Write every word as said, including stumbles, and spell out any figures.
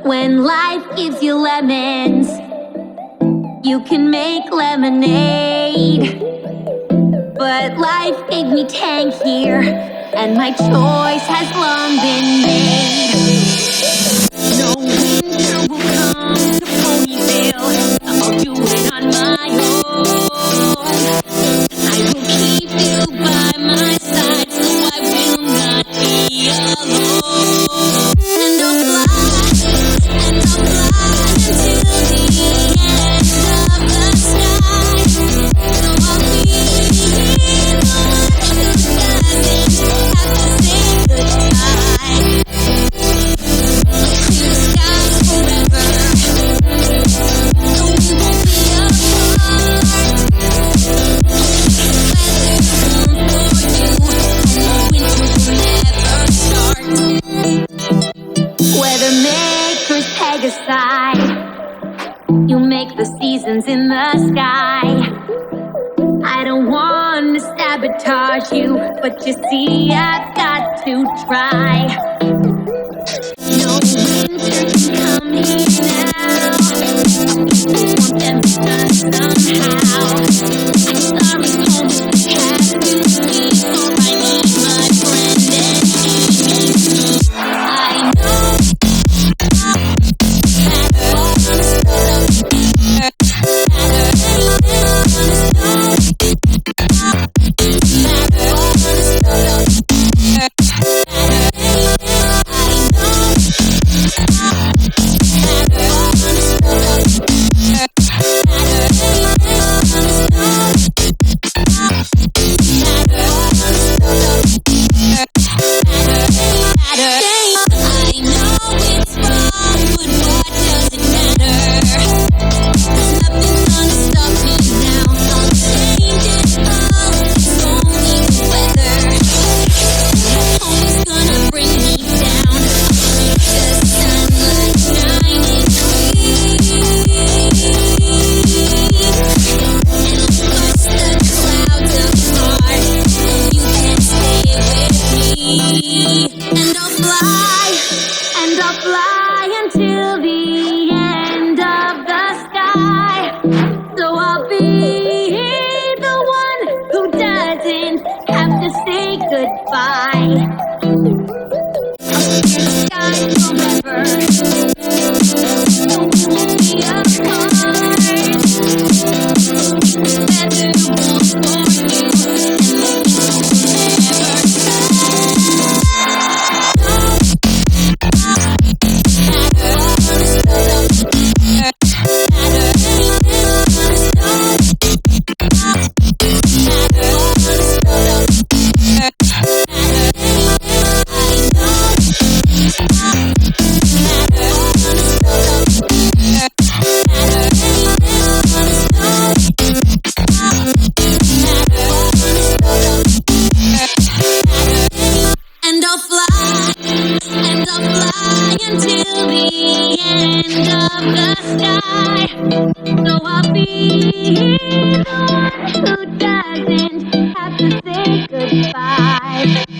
When life gives you lemons, you can make lemonade. But life gave me Tang here, and my choice has long been made. No winter will come to Ponyville, I'll do it on my own. I will keep you by my side, so I will not be alone. And I'll fly, and I'll fly until the end of the sky. So I'll be the one who doesn't have to say goodbye. Clear skies forever, no, we won't be apart. Weather makers peg a side, you make the seasons in the sky. I don't want to sabotage you, but you see I've got to try. No winter can come here now, want them to somehow. I'm sorry, home has to sleep, or I need my friend and me. I know who doesn't have to say goodbye.